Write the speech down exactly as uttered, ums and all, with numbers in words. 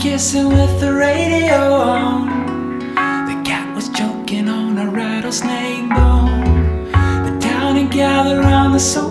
kissing with the radio on. The cat was choking on a rattlesnake bone. The town had gathered around the sofa.